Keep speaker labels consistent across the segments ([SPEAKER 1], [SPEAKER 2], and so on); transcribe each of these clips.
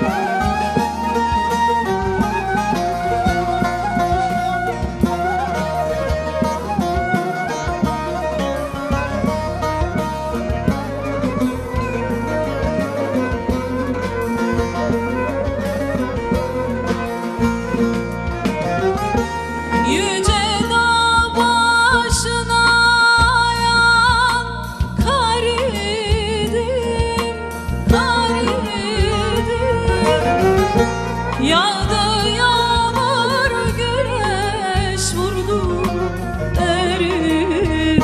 [SPEAKER 1] Yağdı yağmur, güneş vurdu, eridim,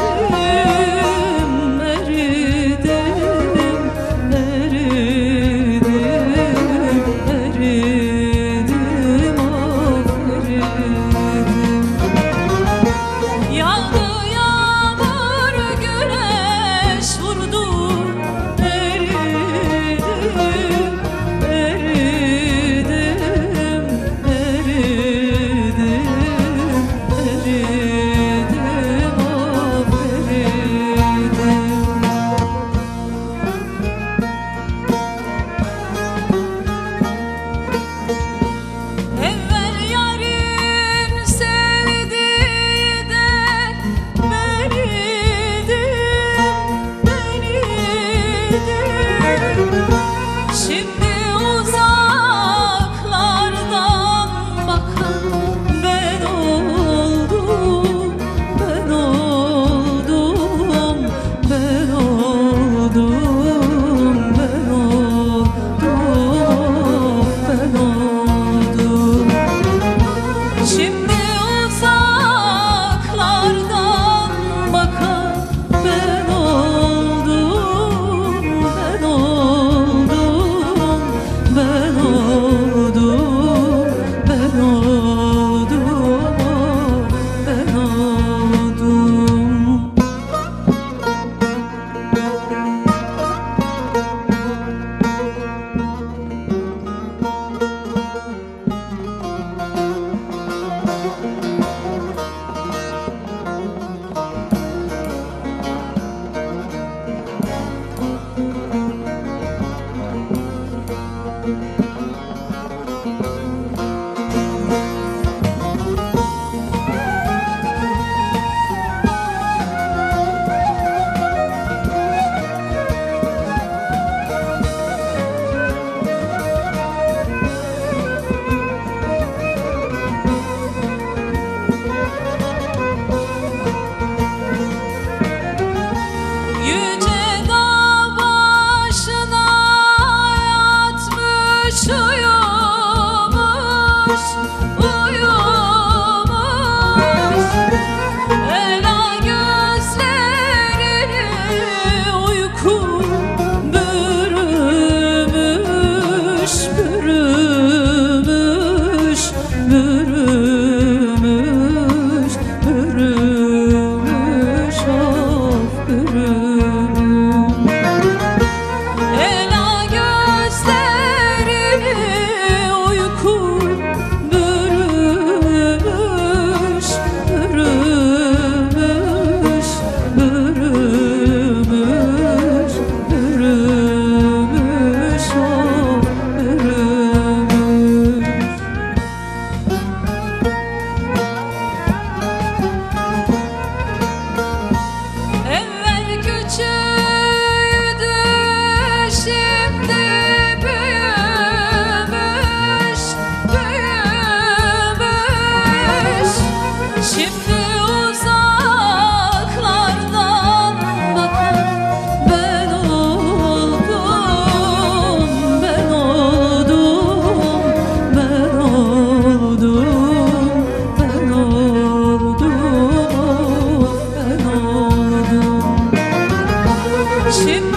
[SPEAKER 1] eridim, eridim, eridim, of eridim. Yağdı yağmur, güneş vurdu, eridim, şimdi uzaklardan bakan ben oldum, ben oldum, ben oldum, ben oldum, ben oldum. Şimdi uzaklardan bakan ben oldum, ben oldum, ben oldum, ben oldum, ben oldum. Yüce dağ başına yatmış, uyumuş, uyumuş. Ela gözlerini uyku bürümüş, bürümüş, bürümüş, bürümüş, of bürümüş. Ela gözlerini uyku bürümüş, bürümüş, bürümüş, bürümüş, of bürümüş. Evvel küçüğüydü, şimdi büyümüş, büyümüş. Şimdi uzaklardan bakan ben oldum, ben oldum, ben oldum, ben oldum, ben oldum. Şimdi